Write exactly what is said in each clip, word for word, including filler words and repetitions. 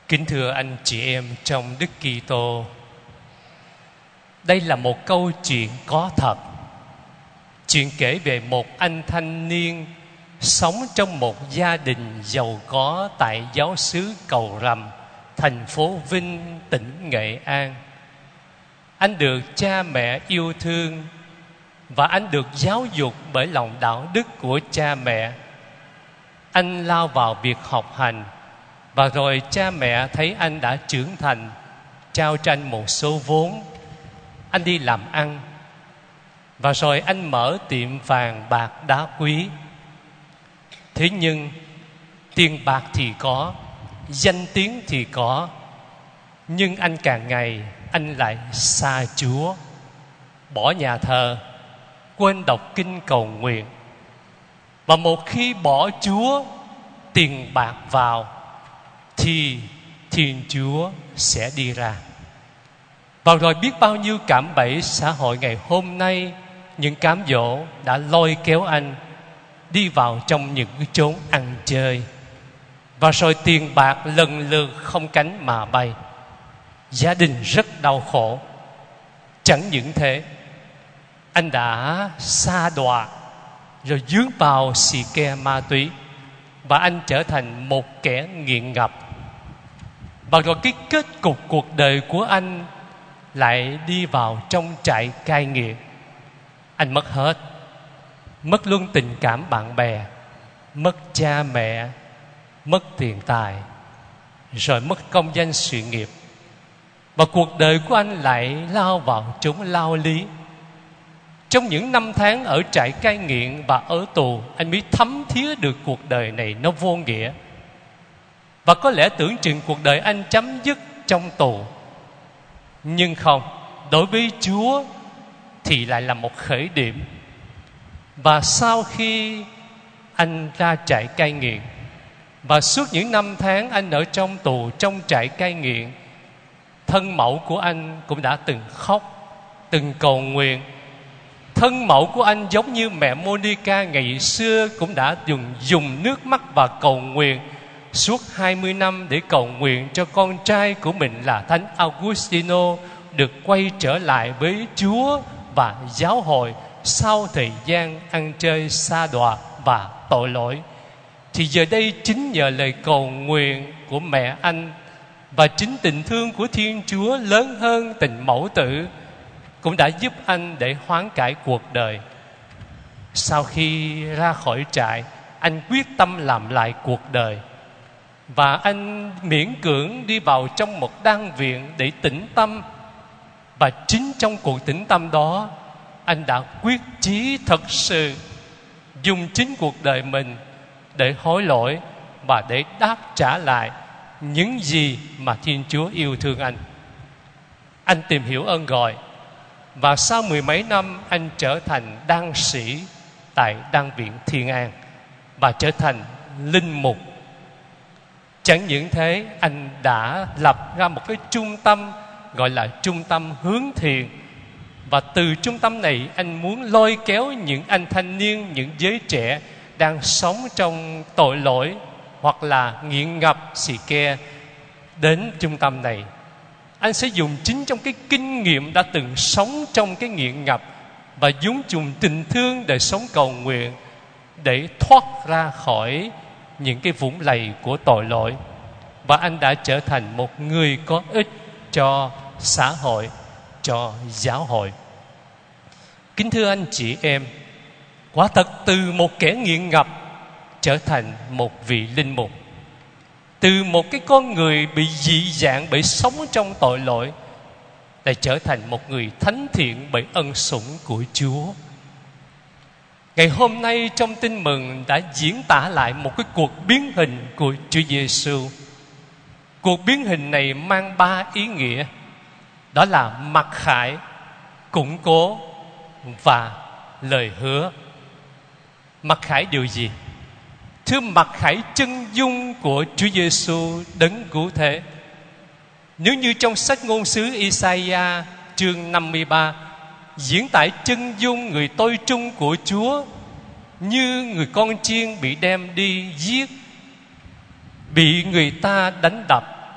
Kính thưa anh chị em trong Đức Kitô, đây là một câu chuyện có thật. Chuyện kể về một anh thanh niên sống trong một gia đình giàu có tại giáo xứ Cầu Rằm, thành phố Vinh, tỉnh Nghệ An. Anh được cha mẹ yêu thương và anh được giáo dục bởi lòng đạo đức của cha mẹ. Anh lao vào việc học hành, và rồi cha mẹ thấy anh đã trưởng thành, trao cho anh một số vốn. Anh đi làm ăn, và rồi anh mở tiệm vàng bạc đá quý. Thế nhưng tiền bạc thì có, danh tiếng thì có, nhưng anh càng ngày anh lại xa Chúa, bỏ nhà thờ, quên đọc kinh cầu nguyện. Và một khi bỏ Chúa, tiền bạc vào, thì Thiên Chúa sẽ đi ra. Và rồi biết bao nhiêu cạm bẫy xã hội ngày hôm nay, những cám dỗ đã lôi kéo anh đi vào trong những cái chốn ăn chơi. Và rồi tiền bạc lần lượt không cánh mà bay. Gia đình rất đau khổ. Chẳng những thế, anh đã sa đọa, rồi dướng vào xì ke ma túy, và anh trở thành một kẻ nghiện ngập. Và rồi cái kết cục cuộc đời của anh lại đi vào trong trại cai nghiện. Anh mất hết, mất luôn tình cảm bạn bè, mất cha mẹ, mất tiền tài, rồi mất công danh sự nghiệp. Và cuộc đời của anh lại lao vào chốn lao lý. Trong những năm tháng ở trại cai nghiện và ở tù, anh mới thấm thía được cuộc đời này nó vô nghĩa. Và có lẽ tưởng chừng cuộc đời anh chấm dứt trong tù. Nhưng không, đối với Chúa thì lại là một khởi điểm. Và sau khi anh ra trại cai nghiện, và suốt những năm tháng anh ở trong tù, trong trại cai nghiện, thân mẫu của anh cũng đã từng khóc, từng cầu nguyện. Thân mẫu của anh giống như mẹ Monica ngày xưa cũng đã dùng, dùng nước mắt và cầu nguyện suốt hai mươi năm để cầu nguyện cho con trai của mình là Thánh Augustino được quay trở lại với Chúa và giáo hội sau thời gian ăn chơi sa đọa và tội lỗi. Thì giờ đây chính nhờ lời cầu nguyện của mẹ anh và chính tình thương của Thiên Chúa lớn hơn tình mẫu tử cũng đã giúp anh để hoán cải cuộc đời. Sau khi ra khỏi trại, anh quyết tâm làm lại cuộc đời. Và anh miễn cưỡng đi vào trong một đan viện để tĩnh tâm. Và chính trong cuộc tĩnh tâm đó, anh đã quyết chí thật sự dùng chính cuộc đời mình để hối lỗi và để đáp trả lại những gì mà Thiên Chúa yêu thương anh. Anh tìm hiểu ơn gọi, và sau mười mấy năm anh trở thành đan sĩ tại đan viện Thiên An và trở thành linh mục. Chẳng những thế, anh đã lập ra một cái trung tâm gọi là Trung tâm Hướng Thiện. Và từ trung tâm này, anh muốn lôi kéo những anh thanh niên, những giới trẻ đang sống trong tội lỗi hoặc là nghiện ngập xì ke đến trung tâm này. Anh sẽ dùng chính trong cái kinh nghiệm đã từng sống trong cái nghiện ngập và dùng dùng tình thương để sống cầu nguyện, để thoát ra khỏi những cái vũng lầy của tội lỗi. Và anh đã trở thành một người có ích cho xã hội, cho giáo hội. Kính thưa anh chị em, quả thật từ một kẻ nghiện ngập trở thành một vị linh mục, từ một cái con người bị dị dạng bởi sống trong tội lỗi, lại trở thành một người thánh thiện bởi ân sủng của Chúa. Ngày hôm nay trong Tin Mừng đã diễn tả lại một cái cuộc biến hình của Chúa Giêsu. Cuộc biến hình này mang ba ý nghĩa, đó là mặc khải, củng cố và lời hứa. Mặc khải điều gì? Thưa, mặc khải chân dung của Chúa Giêsu đấng cứu thế. Nếu như trong sách ngôn sứ Isaiah chương năm mươi ba diễn tả chân dung người tôi trung của Chúa như người con chiên bị đem đi giết, bị người ta đánh đập,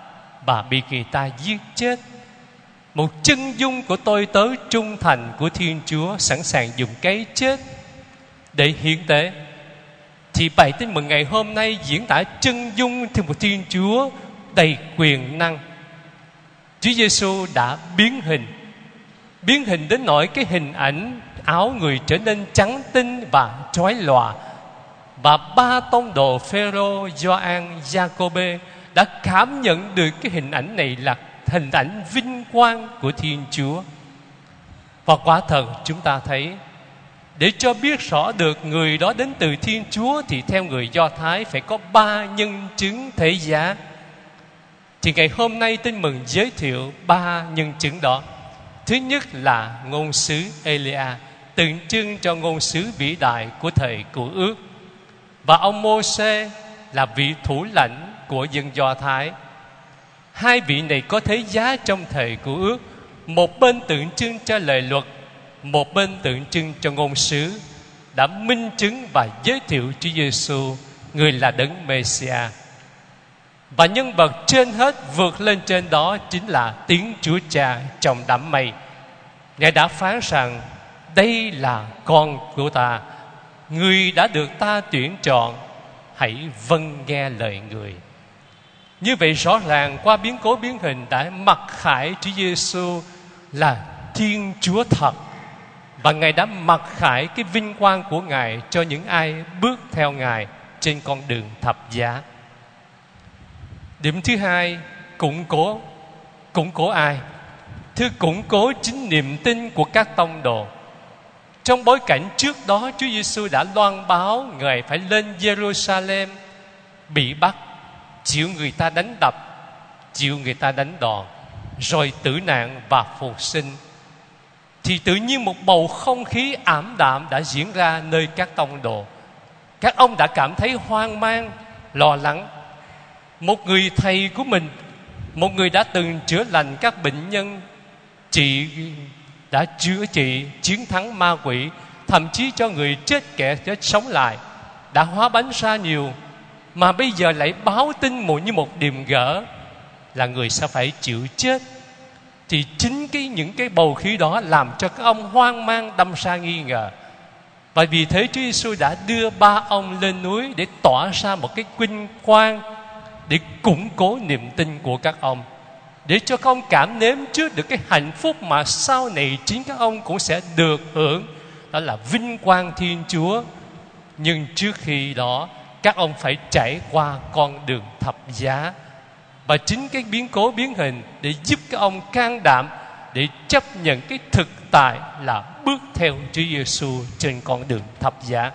và bị người ta giết chết. Một chân dung của tôi tớ trung thành của Thiên Chúa, sẵn sàng dùng cái chết để hiến tế. Thì bài tin mừng ngày hôm nay diễn tả chân dung theo một Thiên Chúa đầy quyền năng. Chúa Giêsu đã biến hình, biến hình đến nỗi cái hình ảnh áo người trở nên trắng tinh và chói lòa. Và ba tông đồ Phêrô, Gioan, Giacôbê đã cảm nhận được cái hình ảnh này là hình ảnh vinh quang của Thiên Chúa. Và quả thật chúng ta thấy, để cho biết rõ được người đó đến từ Thiên Chúa thì theo người Do Thái phải có ba nhân chứng thể giá. Thì ngày hôm nay tin mừng giới thiệu ba nhân chứng đó. Thứ nhất là ngôn sứ Elia, tượng trưng cho ngôn sứ vĩ đại của thời Cựu Ước. Và ông Mô-sê là vị thủ lãnh của dân Do Thái. Hai vị này có thế giá trong thời Cựu Ước, một bên tượng trưng cho lời luật, một bên tượng trưng cho ngôn sứ, đã minh chứng và giới thiệu Chúa Giêsu, người là đấng Mê-si-a. Và nhân vật trên hết vượt lên trên đó chính là tiếng Chúa Cha trong đám mây. Ngài đã phán rằng đây là con của ta, người đã được ta tuyển chọn, hãy vâng nghe lời người. Như vậy rõ ràng qua biến cố biến hình đã mặc khải Chúa Giêsu là Thiên Chúa thật, và Ngài đã mặc khải cái vinh quang của Ngài cho những ai bước theo Ngài trên con đường thập giá. Điểm thứ hai, củng cố. Củng cố ai? Thưa, củng cố chính niềm tin của các tông đồ. Trong bối cảnh trước đó, Chúa Giêsu đã loan báo Ngài phải lên Jerusalem, bị bắt, chịu người ta đánh đập, chịu người ta đánh đòn, rồi tử nạn và phục sinh. Thì tự nhiên một bầu không khí ảm đạm đã diễn ra nơi các tông đồ. Các ông đã cảm thấy hoang mang, lo lắng. Một người thầy của mình, một người đã từng chữa lành các bệnh nhân, trị đã chữa trị, chiến thắng ma quỷ, thậm chí cho người chết kẻ chết sống lại, đã hóa bánh ra nhiều, mà bây giờ lại báo tin một như một điềm gỡ là người sẽ phải chịu chết. Thì chính cái những cái bầu khí đó làm cho các ông hoang mang, đâm ra nghi ngờ. Và vì thế Chúa Giêsu đã đưa ba ông lên núi để tỏa ra một cái vinh quang, để củng cố niềm tin của các ông, để cho các ông cảm nếm trước được cái hạnh phúc mà sau này chính các ông cũng sẽ được hưởng, đó là vinh quang Thiên Chúa. Nhưng trước khi đó các ông phải trải qua con đường thập giá. Và chính cái biến cố biến hình để giúp các ông can đảm để chấp nhận cái thực tại là bước theo Chúa Giêsu trên con đường thập giá.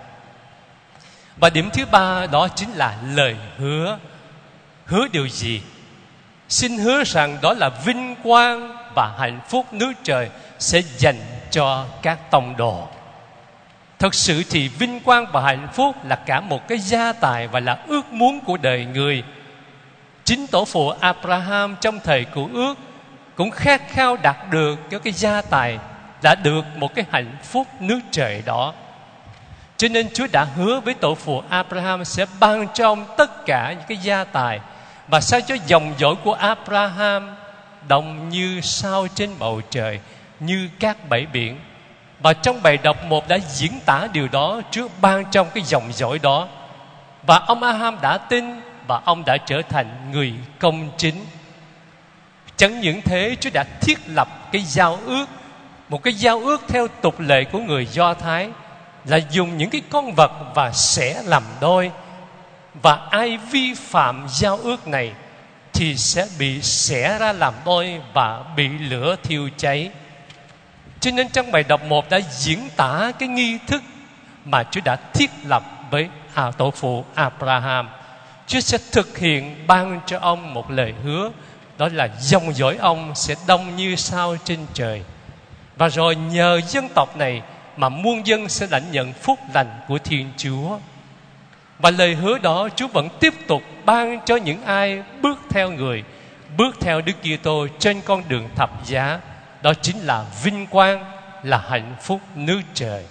Và điểm thứ ba đó chính là lời hứa. Hứa điều gì? Xin hứa rằng đó là vinh quang và hạnh phúc nước trời sẽ dành cho các tông đồ. Thật sự thì vinh quang và hạnh phúc là cả một cái gia tài và là ước muốn của đời người. Chính tổ phụ Abraham trong thời Cựu Ước cũng khát khao đạt được cái, cái gia tài, đã được một cái hạnh phúc nước trời đó. Cho nên Chúa đã hứa với tổ phụ Abraham sẽ ban cho ông tất cả những cái gia tài, và sao cho dòng dõi của Abraham đông như sao trên bầu trời, như các bãi biển. Và trong bài đọc một đã diễn tả điều đó, Chúa ban trong cái dòng dõi đó. Và ông Abraham đã tin, và ông đã trở thành người công chính. Chẳng những thế, Chúa đã thiết lập cái giao ước, một cái giao ước theo tục lệ của người Do Thái, là dùng những cái con vật và xẻ làm đôi. Và ai vi phạm giao ước này thì sẽ bị xẻ ra làm đôi và bị lửa thiêu cháy. Cho nên trong bài đọc một đã diễn tả cái nghi thức mà Chúa đã thiết lập với à, tổ phụ Abraham. Chúa sẽ thực hiện ban cho ông một lời hứa, đó là dòng dõi ông sẽ đông như sao trên trời. Và rồi nhờ dân tộc này mà muôn dân sẽ lãnh nhận phúc lành của Thiên Chúa. Và lời hứa đó Chúa vẫn tiếp tục ban cho những ai bước theo người, bước theo Đức Kitô trên con đường thập giá. Đó chính là vinh quang, là hạnh phúc nước trời.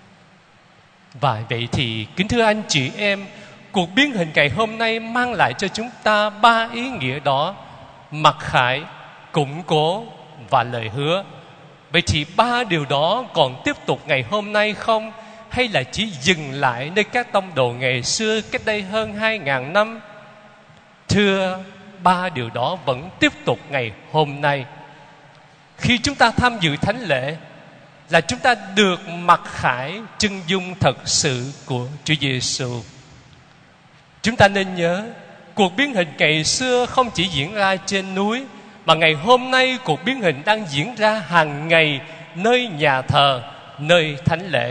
Và vậy thì kính thưa anh chị em, cuộc biến hình ngày hôm nay mang lại cho chúng ta ba ý nghĩa đó. mặc khải, củng cố và lời hứa. Vậy thì ba điều đó còn tiếp tục ngày hôm nay không? Hay là chỉ dừng lại nơi các tông đồ ngày xưa cách đây hơn hai ngàn năm? Thưa, ba điều đó vẫn tiếp tục ngày hôm nay. Khi chúng ta tham dự thánh lễ là chúng ta được mặc khải chân dung thật sự của Chúa Giêsu. Chúng ta nên nhớ, cuộc biến hình ngày xưa không chỉ diễn ra trên núi, mà ngày hôm nay cuộc biến hình đang diễn ra hàng ngày nơi nhà thờ, nơi thánh lễ.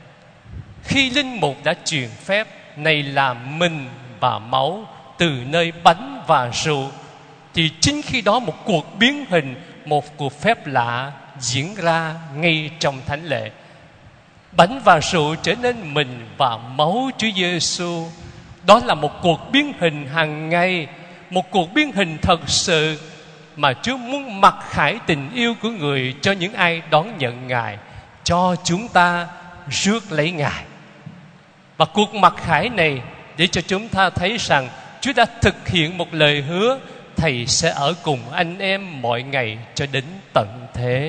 Khi linh mục đã truyền phép này là mình và máu từ nơi bánh và rượu, thì chính khi đó một cuộc biến hình, một cuộc phép lạ diễn ra ngay trong thánh lễ. Bánh và rượu trở nên mình và máu Chúa Giêsu. Đó là một cuộc biến hình hàng ngày, một cuộc biến hình thật sự mà Chúa muốn mặc khải tình yêu của Người cho những ai đón nhận Ngài, cho chúng ta rước lấy Ngài. Và cuộc mặc khải này để cho chúng ta thấy rằng Chúa đã thực hiện một lời hứa: Thầy sẽ ở cùng anh em mọi ngày cho đến tận thế.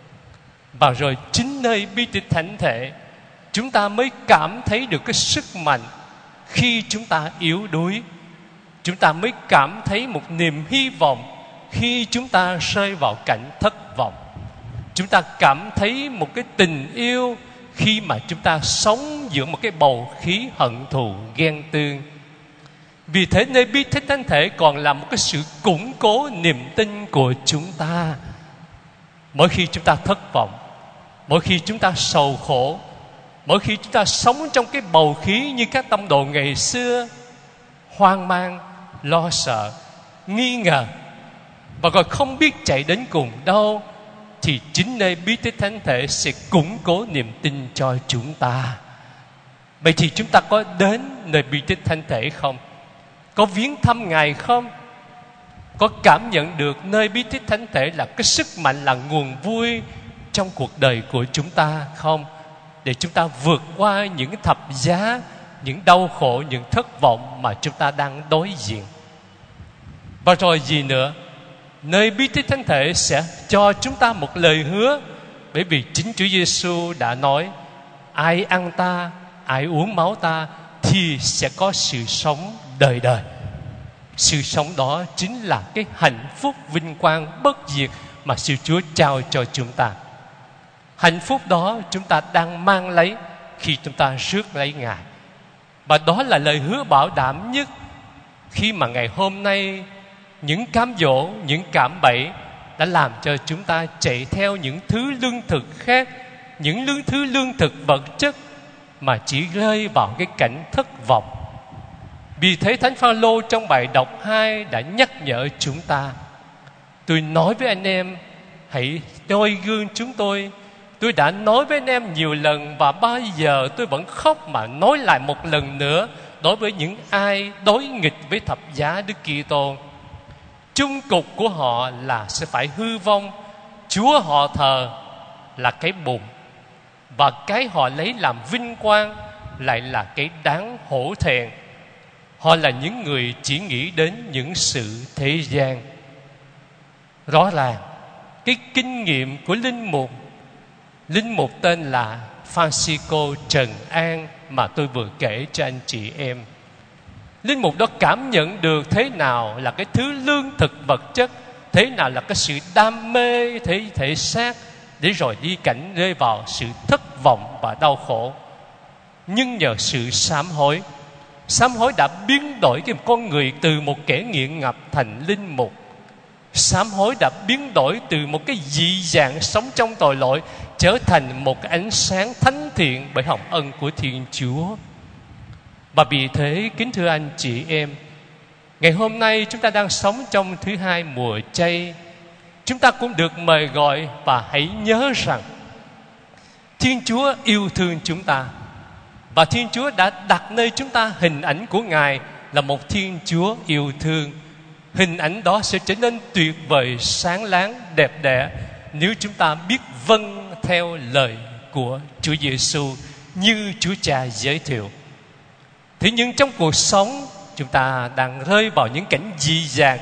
Và rồi chính nơi bi tích thánh thể, chúng ta mới cảm thấy được cái sức mạnh. Khi chúng ta yếu đuối, chúng ta mới cảm thấy một niềm hy vọng. Khi chúng ta rơi vào cảnh thất vọng, chúng ta cảm thấy một cái tình yêu khi mà chúng ta sống giữa một cái bầu khí hận thù ghen tương. Vì thế nơi bi tích thánh thể còn là một cái sự củng cố niềm tin của chúng ta. Mỗi khi chúng ta thất vọng, mỗi khi chúng ta sầu khổ, mỗi khi chúng ta sống trong cái bầu khí như các tông đồ ngày xưa, hoang mang, lo sợ, nghi ngờ, và còn không biết chạy đến cùng đâu, thì chính nơi bí tích thánh thể sẽ củng cố niềm tin cho chúng ta. Vậy thì chúng ta có đến nơi bí tích thánh thể không? Có viếng thăm Ngài không? Có cảm nhận được nơi bí tích thánh thể là cái sức mạnh, là nguồn vui trong cuộc đời của chúng ta không? Để chúng ta vượt qua những thập giá, những đau khổ, những thất vọng mà chúng ta đang đối diện. Và rồi gì nữa? Nơi bí tích thánh thể sẽ cho chúng ta một lời hứa. Bởi vì chính Chúa Giêsu đã nói: ai ăn ta, ai uống máu ta thì sẽ có sự sống đời đời. Sự sống đó chính là cái hạnh phúc vinh quang bất diệt mà sự Chúa trao cho chúng ta. Hạnh phúc đó chúng ta đang mang lấy khi chúng ta rước lấy Ngài. Và đó là lời hứa bảo đảm nhất. Khi mà ngày hôm nay những cám dỗ, những cạm bẫy đã làm cho chúng ta chạy theo những thứ lương thực khác, những lương thứ lương thực vật chất, mà chỉ rơi vào cái cảnh thất vọng. Vì thế Thánh Phaolô trong bài đọc hai đã nhắc nhở chúng ta: tôi nói với anh em, hãy noi gương chúng tôi. Tôi đã nói với anh em nhiều lần, và bao giờ tôi vẫn khóc mà nói lại một lần nữa đối với những ai đối nghịch với thập giá Đức Kitô. Chung cục của họ là sẽ phải hư vong. Chúa họ thờ là cái bùn, và cái họ lấy làm vinh quang lại là cái đáng hổ thẹn. Họ là những người chỉ nghĩ đến những sự thế gian. Rõ ràng cái kinh nghiệm của linh mục Linh mục tên là Francisco Trần An mà tôi vừa kể cho anh chị em, linh mục đó cảm nhận được thế nào là cái thứ lương thực vật chất, thế nào là cái sự đam mê thế thể xác, để rồi đi cảnh rơi vào sự thất vọng và đau khổ. Nhưng nhờ sự sám hối, sám hối đã biến đổi cái con người từ một kẻ nghiện ngập thành linh mục. Sám hối đã biến đổi từ một cái dị dạng sống trong tội lỗi trở thành một cái ánh sáng thánh thiện bởi hồng ân của Thiên Chúa. Và vì thế, kính thưa anh chị em, ngày hôm nay chúng ta đang sống trong thứ hai mùa chay. Chúng ta cũng được mời gọi, và hãy nhớ rằng Thiên Chúa yêu thương chúng ta, và Thiên Chúa đã đặt nơi chúng ta hình ảnh của Ngài là một Thiên Chúa yêu thương. Hình ảnh đó sẽ trở nên tuyệt vời, sáng láng, đẹp đẽ nếu chúng ta biết vâng theo lời của Chúa Giêsu như Chúa Cha giới thiệu. Thế nhưng trong cuộc sống chúng ta đang rơi vào những cảnh dị dạng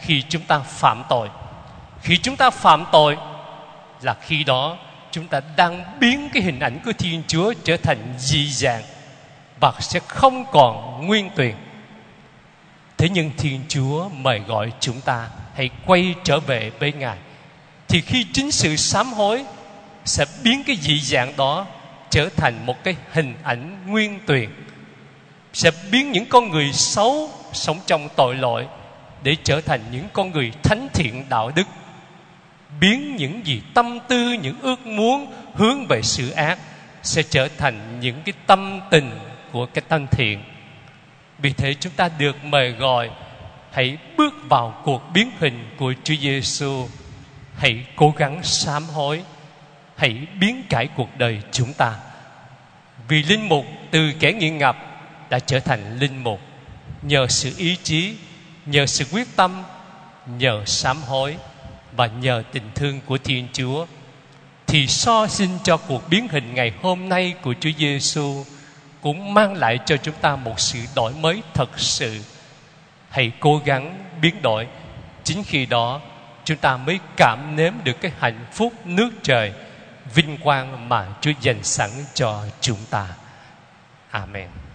khi chúng ta phạm tội. Khi chúng ta phạm tội là khi đó chúng ta đang biến cái hình ảnh của Thiên Chúa trở thành dị dạng và sẽ không còn nguyên tuyền. Thế nhưng Thiên Chúa mời gọi chúng ta hãy quay trở về với Ngài. Thì khi chính sự sám hối sẽ biến cái dị dạng đó trở thành một cái hình ảnh nguyên tuyền, sẽ biến những con người xấu sống trong tội lỗi để trở thành những con người thánh thiện đạo đức, biến những gì tâm tư, những ước muốn hướng về sự ác sẽ trở thành những cái tâm tình của cái tâm thiện. Vì thế chúng ta được mời gọi hãy bước vào cuộc biến hình của Chúa Giêsu, hãy cố gắng sám hối, hãy biến cải cuộc đời chúng ta. Vì linh mục từ kẻ nghiện ngập đã trở thành linh mục nhờ sự ý chí, nhờ sự quyết tâm, nhờ sám hối và nhờ tình thương của Thiên Chúa. Thì so sinh cho cuộc biến hình ngày hôm nay của Chúa Giêsu cũng mang lại cho chúng ta một sự đổi mới thật sự. Hãy cố gắng biến đổi. Chính khi đó chúng ta mới cảm nếm được cái hạnh phúc nước trời, vinh quang mà Chúa dành sẵn cho chúng ta. Amen.